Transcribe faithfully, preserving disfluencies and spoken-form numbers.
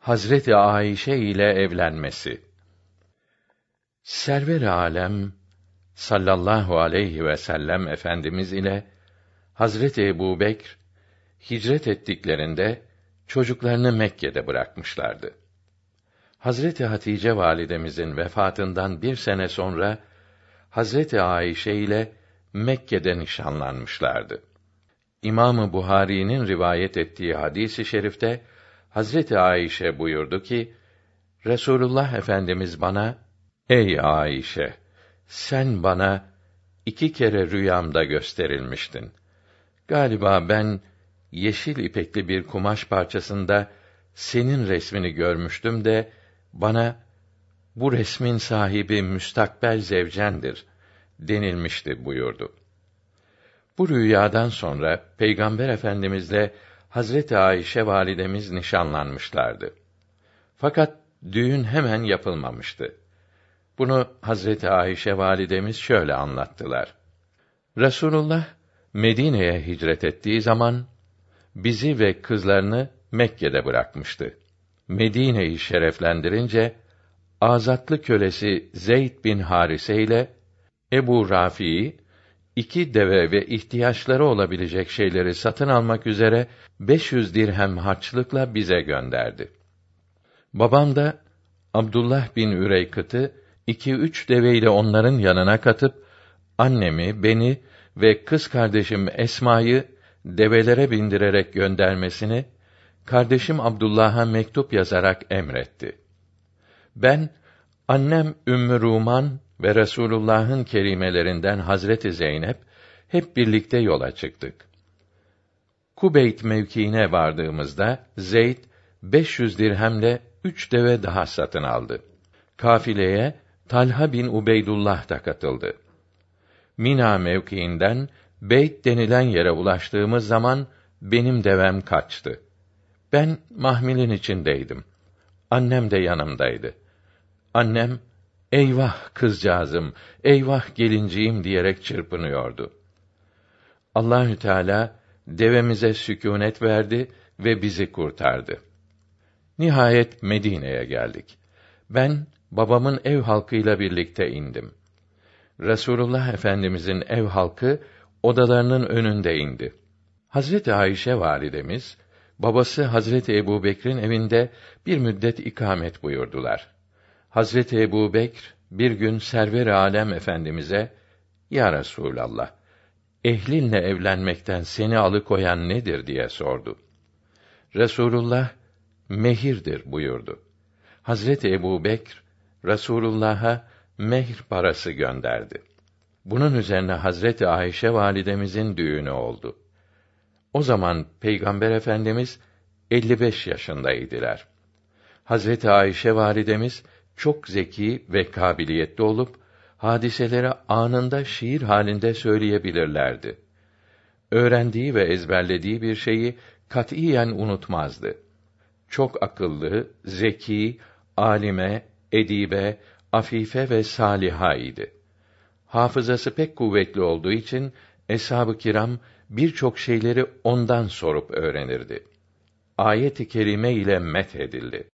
Hazreti Ayşe ile evlenmesi. Server-i alem sallallahu aleyhi ve sellem efendimiz ile Hazreti Ebubekr hicret ettiklerinde çocuklarını Mekke'de bırakmışlardı. Hazreti Hatice validemizin vefatından bir sene sonra Hazreti Ayşe ile Mekke'de nişanlanmışlardı. İmam-ı Buhari'nin rivayet ettiği hadis-i şerifte Hazreti Ayşe buyurdu ki, Resulullah Efendimiz bana, ey Ayşe, sen bana iki kere rüyamda gösterilmiştin. Galiba ben yeşil ipekli bir kumaş parçasında senin resmini görmüştüm de bana bu resmin sahibi müstakbel zevcendir denilmişti buyurdu. Bu rüyadan sonra Peygamber Efendimizle Hazreti Ayşe validemiz nişanlanmışlardı. Fakat düğün hemen yapılmamıştı. Bunu Hazreti Ayşe validemiz şöyle anlattılar. Resulullah Medine'ye hicret ettiği zaman bizi ve kızlarını Mekke'de bırakmıştı. Medine'yi şereflendirince azatlı kölesi Zeyd bin Harise ile Ebu Rafi'yi iki deve ve ihtiyaçları olabilecek şeyleri satın almak üzere beş yüz dirhem harçlıkla bize gönderdi. Babam da Abdullah bin Üreykıt'ı iki üç deveyle onların yanına katıp annemi, beni ve kız kardeşim Esma'yı develere bindirerek göndermesini kardeşim Abdullah'a mektup yazarak emretti. Ben, annem Ümmü Ruman ve Resulullah'ın kerimelerinden Hazreti Zeynep hep birlikte yola çıktık. Kubeyt mevkiine vardığımızda Zeyd beş yüz dirhemle üç deve daha satın aldı. Kafileye Talha bin Ubeydullah da katıldı. Mina mevkiinden Beyt denilen yere ulaştığımız zaman benim devem kaçtı. Ben mahmilin içindeydim. Annem de yanımdaydı. Annem, eyvah kızcağızım, eyvah gelinciğim diyerek çırpınıyordu. Allahü Teala devemize sükûnet verdi ve bizi kurtardı. Nihayet Medine'ye geldik. Ben babamın ev halkıyla birlikte indim. Resulullah Efendimizin ev halkı odalarının önünde indi. Hazreti Ayşe validemiz babası Hazreti Ebubekr'in evinde bir müddet ikamet buyurdular. Hazreti Ebubekr bir gün Server-i Alem Efendimize, Ya Resûlallah, ehlinle evlenmekten seni alıkoyan nedir diye sordu. Resulullah, mehirdir buyurdu. Hazreti Ebubekr, Resulullah'a mehir parası gönderdi. Bunun üzerine Hazreti Ayşe validemizin düğünü oldu. O zaman Peygamber Efendimiz elli beş yaşındaydılar. Hazreti Ayşe validemiz çok zeki ve kabiliyetli olup hadiseleri anında şiir halinde söyleyebilirlerdi. Öğrendiği ve ezberlediği bir şeyi katiyen unutmazdı. Çok akıllı, zeki, alime, edibe, afife ve saliha idi. Hafızası pek kuvvetli olduğu için eshab-ı kiram birçok şeyleri ondan sorup öğrenirdi. Ayet-i kerime ile methedildi.